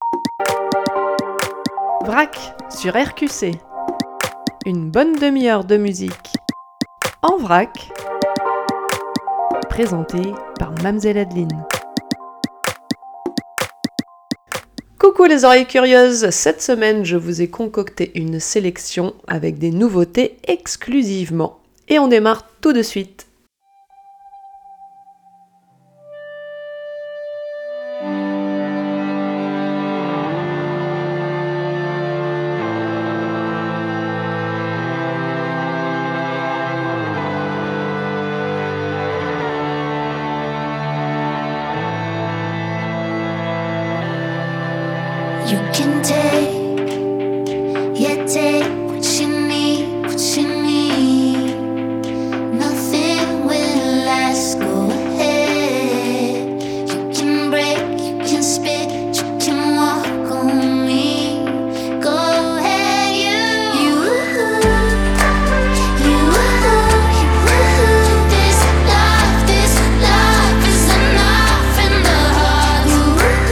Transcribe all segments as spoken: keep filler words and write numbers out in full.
Vrac sur R Q C. Une bonne demi-heure de musique en vrac, présentée par Mamzelle Adeline. Coucou les oreilles curieuses, cette semaine je vous ai concocté une sélection avec des nouveautés exclusivement. Et on démarre tout de suite. You can take, yeah, take what you need, what you need. Nothing will last, go ahead. You can break, you can spit, you can walk on me. Go ahead, you, you, you, you. This life, this life is enough in the heart. You,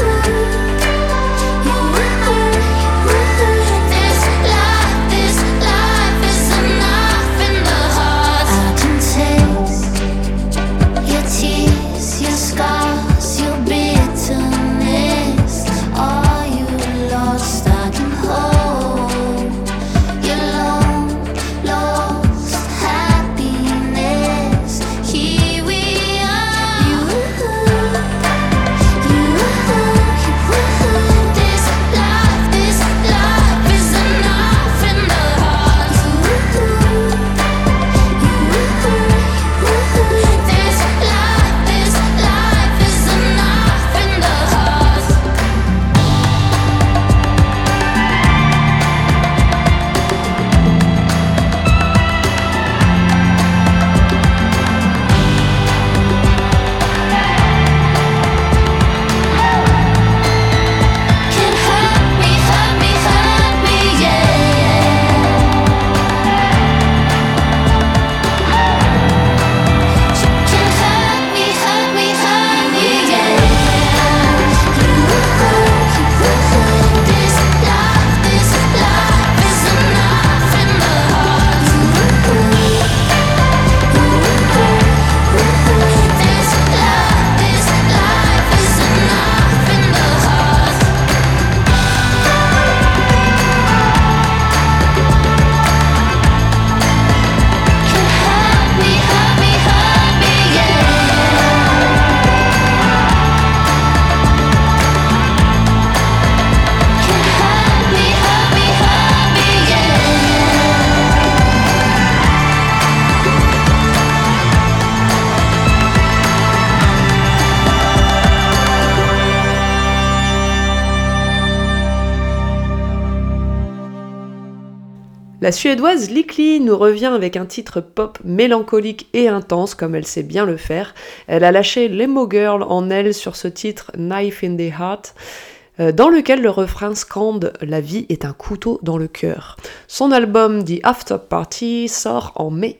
La Suédoise Lykkli nous revient avec un titre pop mélancolique et intense comme elle sait bien le faire. Elle a lâché l'emo girl en elle sur ce titre Knife in the Heart, dans lequel le refrain scande « La vie est un couteau dans le cœur ». Son album The After Party sort en mai.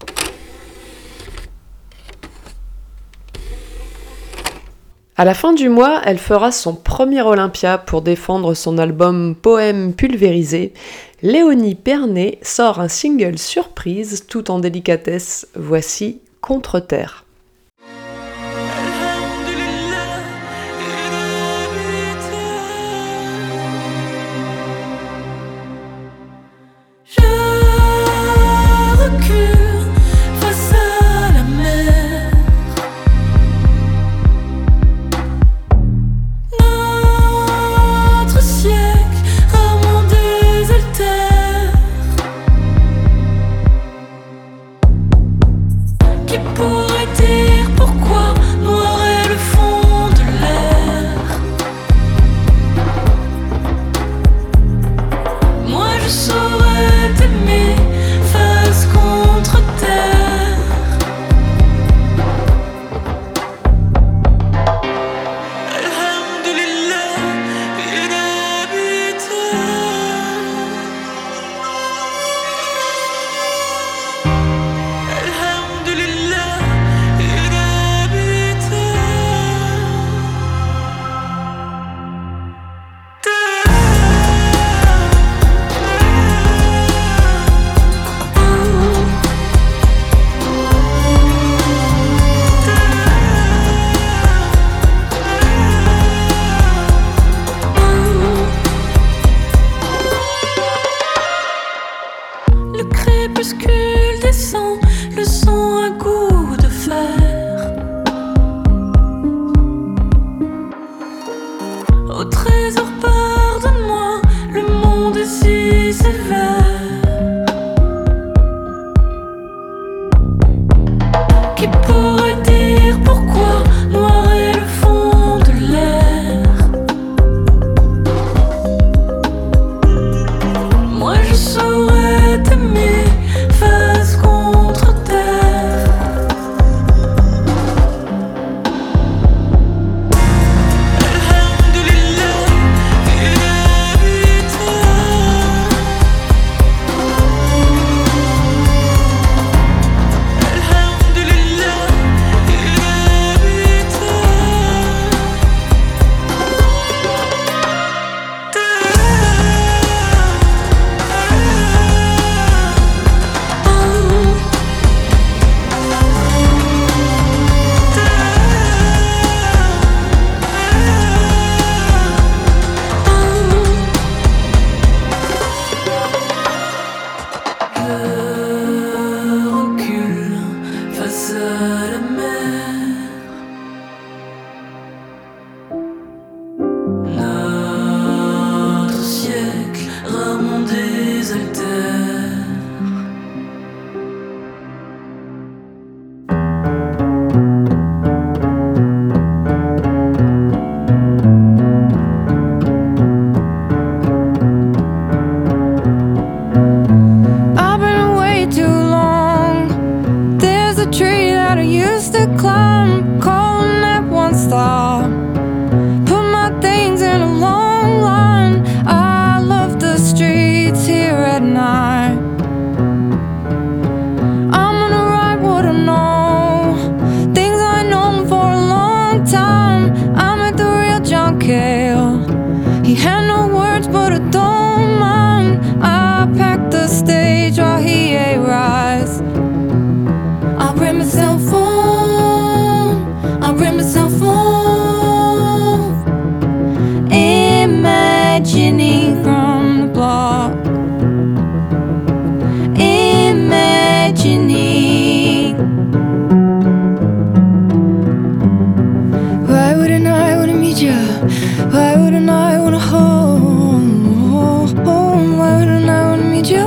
À la fin du mois, elle fera son premier Olympia pour défendre son album Poème pulvérisé. Léonie Pernet sort un single surprise tout en délicatesse. Voici Contre-terre. Qui pourrait trésor, pardonne-moi, le monde est si sévère. Qui pourrait dire pourquoi noir est le fond de l'air? Moi je saurais t'aimer face contre terre. Alhamdulillah, il habite. Alhamdulillah, il habite. Je recule face à la mer. Notre siècle rarement désaltère. I've been away too long. There's a tree that I used to climb, calling at one stop. Put my things in a long line. I love the streets here at night. I'm gonna write what I know, things I know for a long time. I met the real John Cale. He had no words, but I don't mind. I packed the stage while he ate rice. I bring myself home. I bring myself home. Imagining from the block. Imagining. Why wouldn't I wanna meet you? Why wouldn't I wanna hold? Why wouldn't I wanna meet you?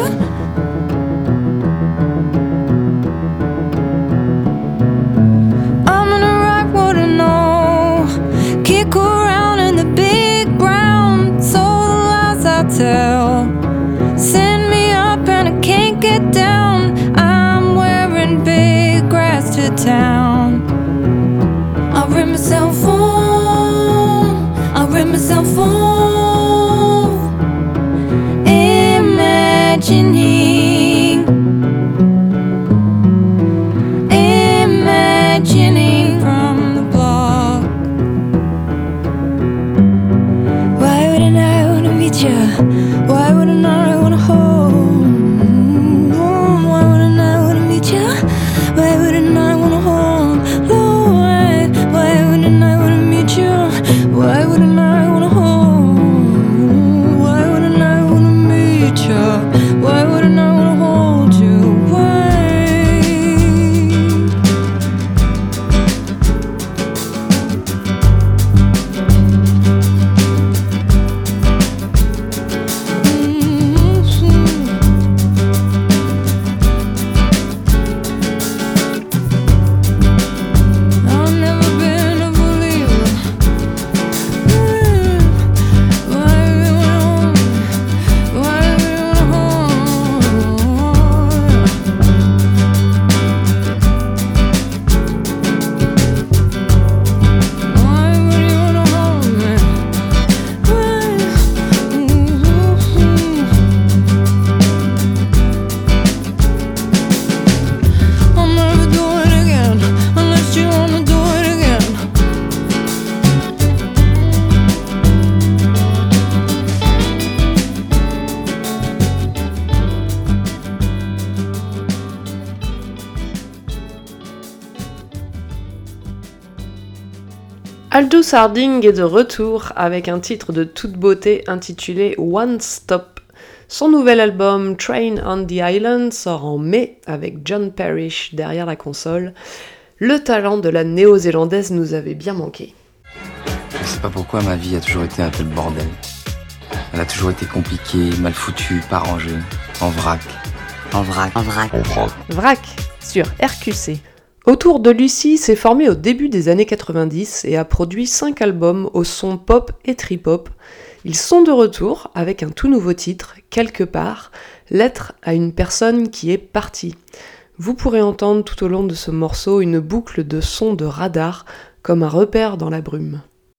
I'm gonna write what I know, kick around in the big brown, so the lies I tell send me up and I can't get down. I'm wearing big grass to town. I bring myself home. I bring myself home. Imagining. Imagining from the block. Why wouldn't I wanna meet you? Why wouldn't I wanna hold? Why wouldn't I wanna meet you? Why wouldn't I wanna hold? Lord, why wouldn't I wanna meet you? Why wouldn't I wanna hold? Why wouldn't I wanna meet you? Why wouldn't I wanna hold you? Why? I've never been a believer. Why we wanna, why we wanna hold? Why would you wanna hold me? I'll never do it again unless you wanna do it again. Aldous Harding est de retour avec un titre de toute beauté intitulé One Stop. Son nouvel album Train on the Island sort en mai avec John Parrish derrière la console. Le talent de la néo-zélandaise nous avait bien manqué. Je sais pas pourquoi ma vie a toujours été un tel bordel. Elle a toujours été compliquée, mal foutue, pas rangée, en vrac. En vrac, en vrac, en vrac. Vrac, sur R Q C. Autour de Lucie s'est formé au début des années quatre-vingt-dix et a produit cinq albums au son pop et trip-hop. Ils sont de retour avec un tout nouveau titre, Quelque part, lettre à une personne qui est partie. Vous pourrez entendre tout au long de ce morceau une boucle de sons de radar comme un repère dans la brume.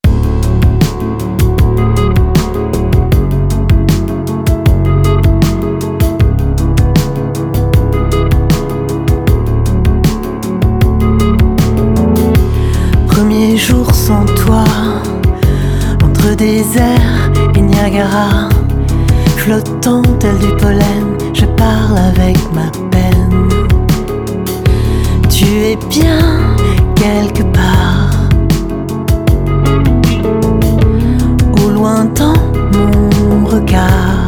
Premier jour sans toi, entre désert et Niagara, flottant tel du pollen, je parle avec ma peine. Tu es bien quelque part, au loin dans mon regard.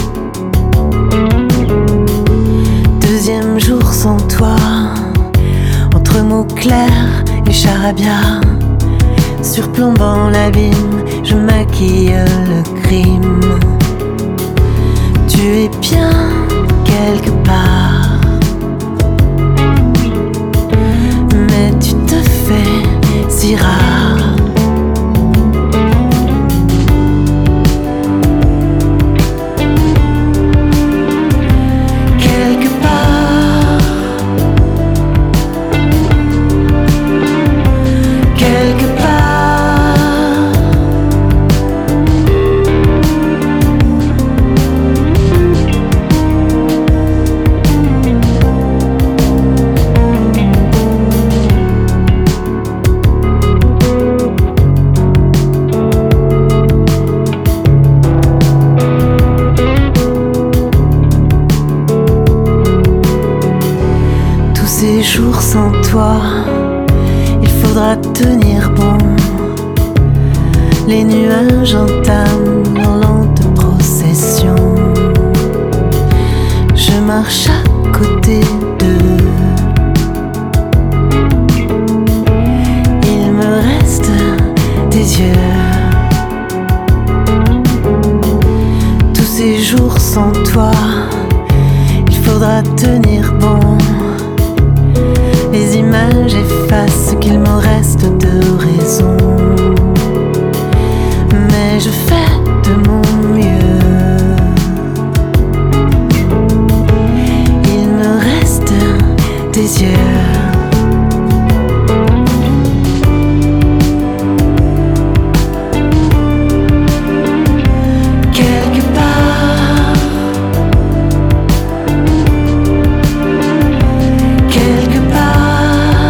Deuxième jour sans toi, entre mots clairs et charabia, surplombant l'abîme, je maquille le crime. Tu es bien quelque part, mais tu te fais si rare. Quelque part, quelque part, tous ces jours sans toi, il faudra tenir bon. Les nuages entament leur lente procession. Je marche à côté d'eux. Il me reste tes yeux. Tous ces jours sans toi, il faudra tenir bon. Les images effacent ce qu'il me reste de raison, mais je fais de mon mieux. Il me reste tes yeux. Quelque part, quelque part,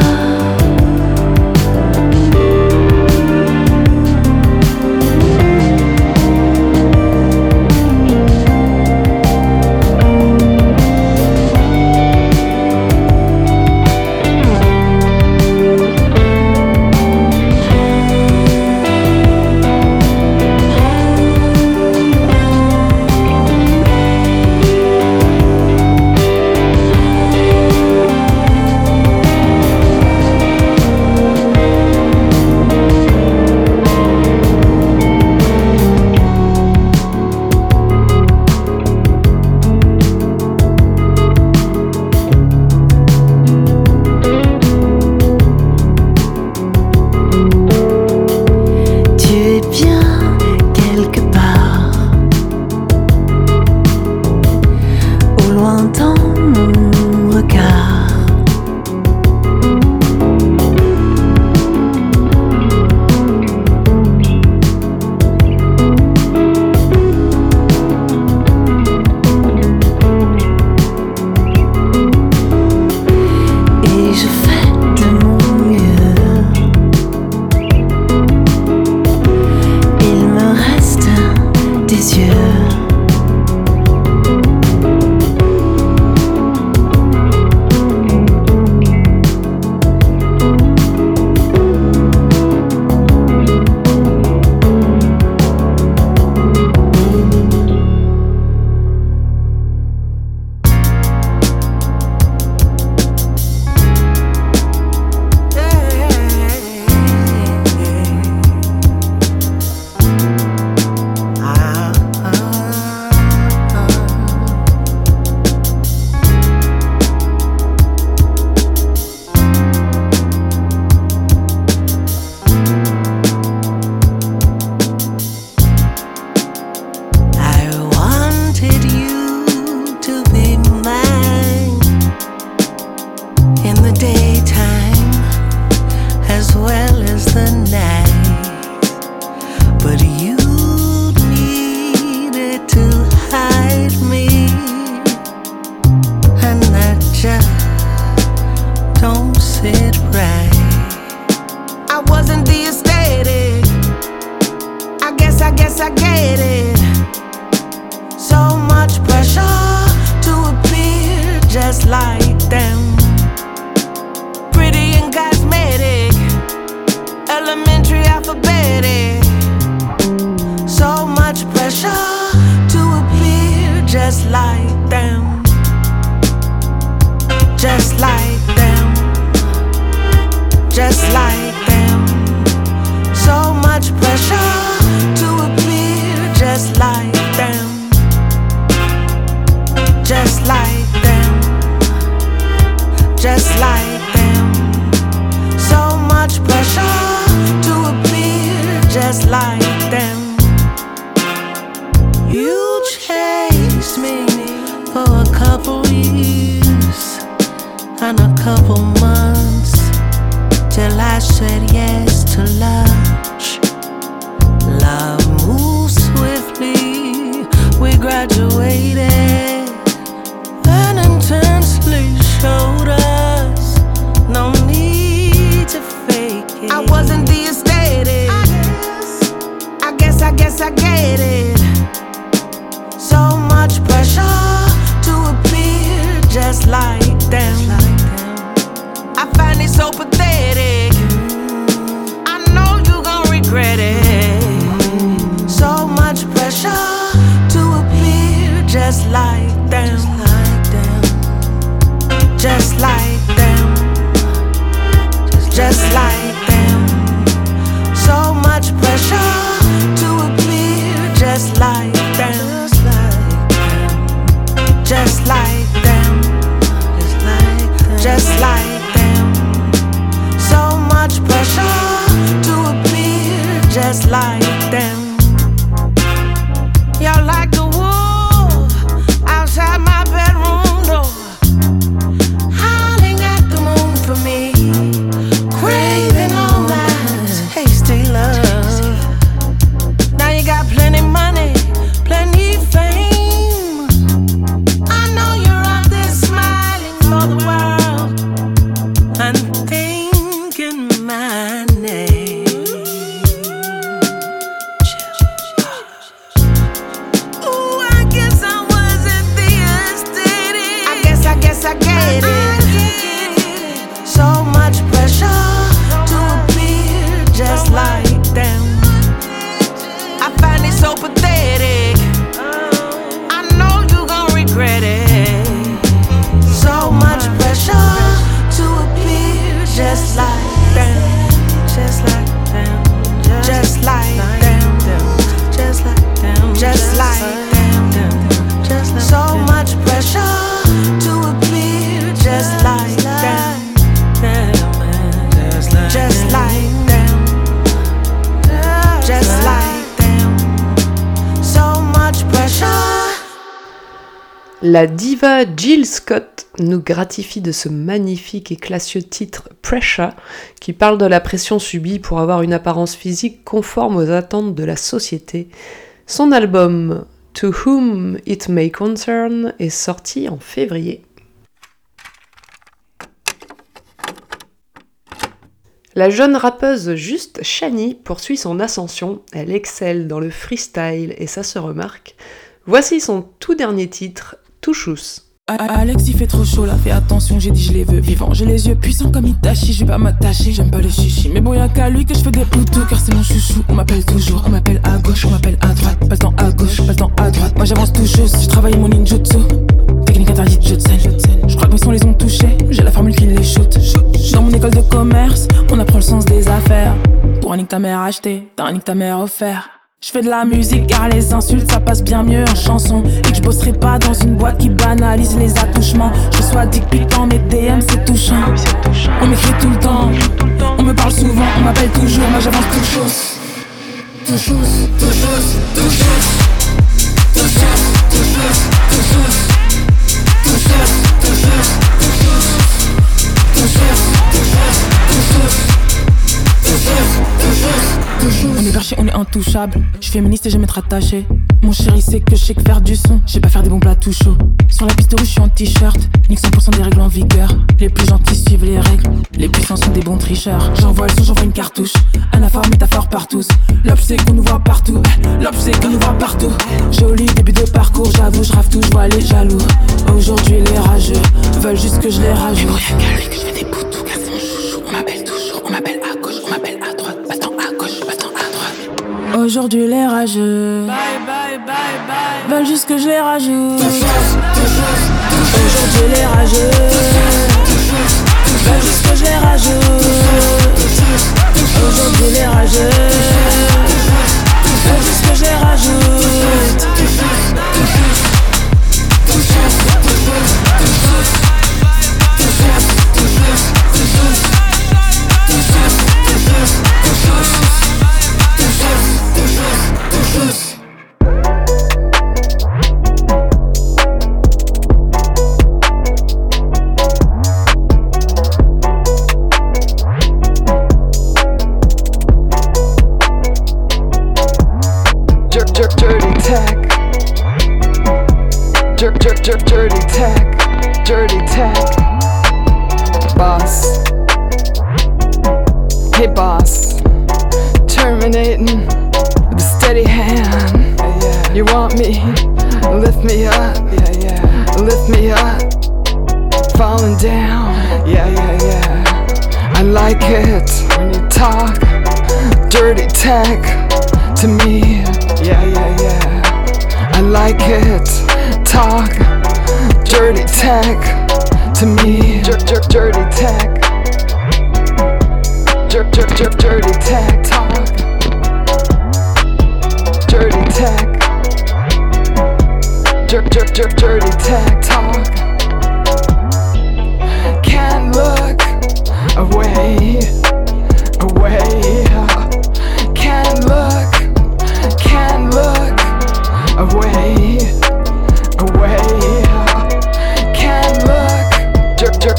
tu es bien quelque part, au loin dans mon regard. Et je fais de mon mieux. Il me reste tes yeux. graduated and intensely showed us no need to fake it. I wasn't the aesthetic. I guess, I guess I get it. So much pressure to appear just like them. I find it so pathetic. I know you gon' regret it. So much pressure to appear just like them. Just like them. Just like them. So much pressure to appear just like them. Just like them. Just like them. So much pressure to appear just like them. Y'all like the wolf outside my bedroom door, howling at the moon for me, craving all that tasty love. Now you got plenty money, plenty fame. I know you're out there smiling for the world and thinking my name. Ooh, I guess I wasn't the aesthetic. I guess, I guess I get it. So much pressure to appear just like them. I find it so pathetic. I know you gon' regret it. So much pressure to appear just like them. Just like them. Just like them. Just like them. Just like them. So much pressure to appear just like them. Just like them. Just like them. So much pressure. La diva Jill Scott nous gratifie de ce magnifique et classieux titre Pressure, qui parle de la pression subie pour avoir une apparence physique conforme aux attentes de la société. Son album To Whom It May Concern est sorti en février. La jeune rappeuse Juste Chani poursuit son ascension, elle excelle dans le freestyle et ça se remarque. Voici son tout dernier titre, Touchous. Alex il fait trop chaud là, fais attention, j'ai dit je les veux vivants. J'ai les yeux puissants comme Itachi, je vais pas m'attacher, j'aime pas les chichis. Mais bon y'a qu'à lui que je fais des poutous, car c'est mon chouchou. On m'appelle toujours, on m'appelle à gauche, on m'appelle à droite. Pas le temps à gauche, pas le temps à droite. Moi j'avance tout chaud, je travaille mon ninjutsu. Technique interdite, je te scène. Je crois que mes sons les ont touchés, j'ai la formule qui les shoot. Dans mon école de commerce, on apprend le sens des affaires. Pour un nique ta mère acheté, t'as un nique ta mère offert. Je fais de la musique car les insultes ça passe bien mieux en chanson. Et que je bosserai pas dans une boîte qui banalise les attouchements. Je reçois dick pic dans mes D M, c'est touchant. On m'écrit tout le temps, on me parle souvent, on m'appelle toujours, moi j'avance tout chose. Tout chose, tout chose, tout chose. Tout chose, tout chose, tout chose. Tout chose, tout chose, tout chose. Tout chose, tout chose, tout chose. On est perché, on est intouchable. Je suis féministe et j'aime être attaché. Mon chéri sait que je sais que faire du son, je sais pas faire des bons plats tout chauds. Sur la piste rouge je suis en t-shirt, nique cent pour cent des règles en vigueur. Les plus gentils suivent les règles, les puissants sont des bons tricheurs. J'envoie le son, j'envoie une cartouche, anaphore, métaphore par tous. L'op c'est qu'on nous voit partout, l'op c'est qu'on nous voit partout. Joli début de parcours, j'avoue je rave tout, je vois les jaloux. Aujourd'hui les rageux veulent juste que je les rajoute. Mais bon y'a qu'à lui que je fais des poutous, car c'est mon chouchou. On m'appelle toujours, on m'appelle à gauche, on m'appelle à droite. Pas à gauche, pas à droite. Aujourd'hui les rageux bye, bye, bye, bye. Veulent juste que je les rajoute. Aujourd'hui les rageux veulent juste que je les rajoute. Aujourd'hui les rageux veulent juste que je les rajoute. Dirty Tech. Dirt, dirt, dirt, dirty tech, dirty tech. Boss. Hey boss. Terminating with a steady hand. Yeah, yeah. You want me? Lift me up. Yeah, yeah. Lift me up. Falling down. Yeah, yeah, yeah. I like it when you talk dirty tech to me. Yeah, yeah, yeah. I like it. Talk dirty tech to me. Dirt, dirt, dirty tech. Dirt, dirt, dirt, dirty tech. Talk dirty tech. Dirt, dirt, dirt, dirty tech. Talk. Can't look away, away. Can't look, can't look away, away. Can't look, dirt, dirt.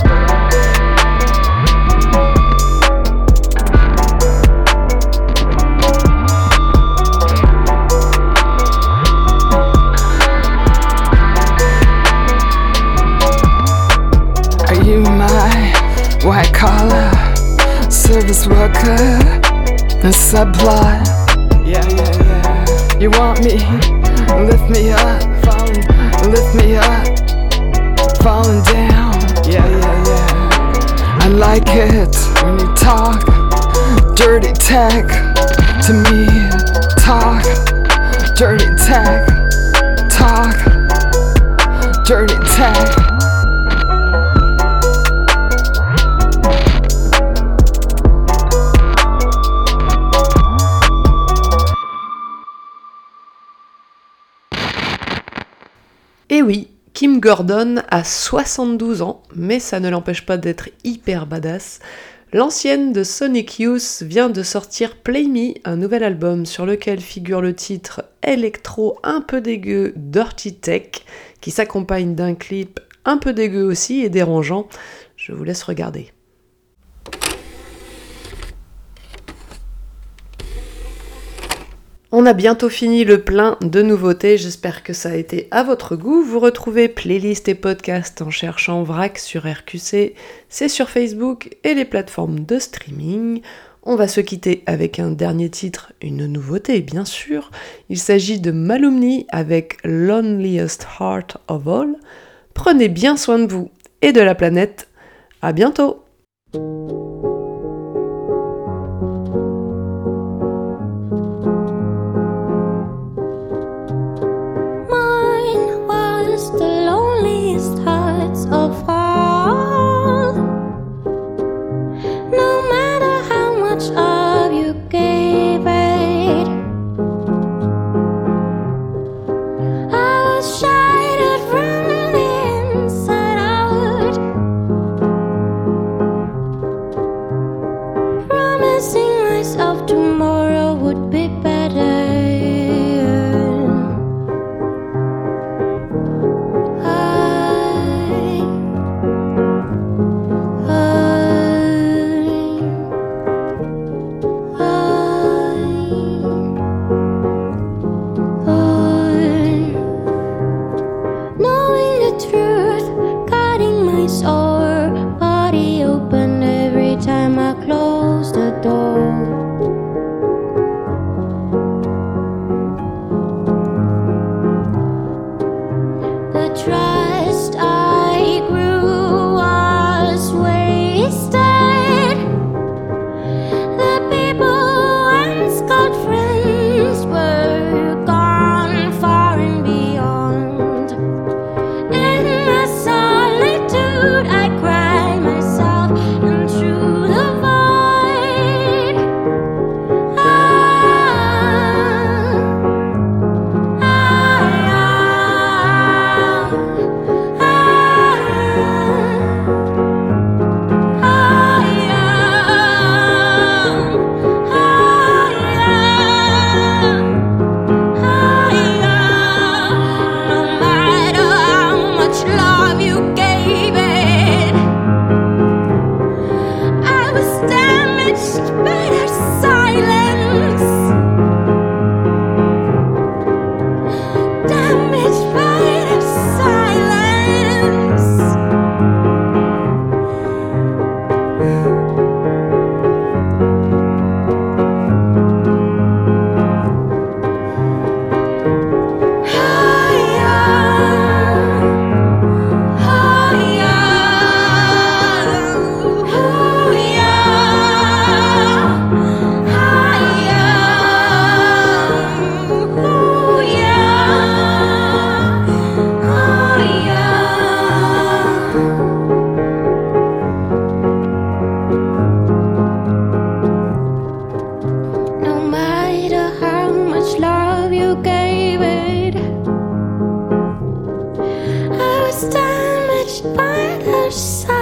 Are you my white collar service worker? A subplot. Yeah, yeah, yeah. You want me? Lift me up, falling, lift me up, falling down. Yeah, yeah, yeah. I like it when you talk dirty tech to me. Talk dirty tech. Talk dirty tech. Et oui, Kim Gordon a soixante-douze ans, mais ça ne l'empêche pas d'être hyper badass. L'ancienne de Sonic Youth vient de sortir Play Me, un nouvel album sur lequel figure le titre électro un peu dégueu Dirty Tech, qui s'accompagne d'un clip un peu dégueu aussi et dérangeant. Je vous laisse regarder. On a bientôt fini le plein de nouveautés, j'espère que ça a été à votre goût. Vous retrouvez playlist et podcast en cherchant Vrac sur R Q C, c'est sur Facebook et les plateformes de streaming. On va se quitter avec un dernier titre, une nouveauté bien sûr. Il s'agit de Malumni avec Loneliest Heart of All. Prenez bien soin de vous et de la planète. À bientôt! Of all, no matter how much of you gave it, I was shattered from the inside out, promising myself tomorrow would be better. by the side.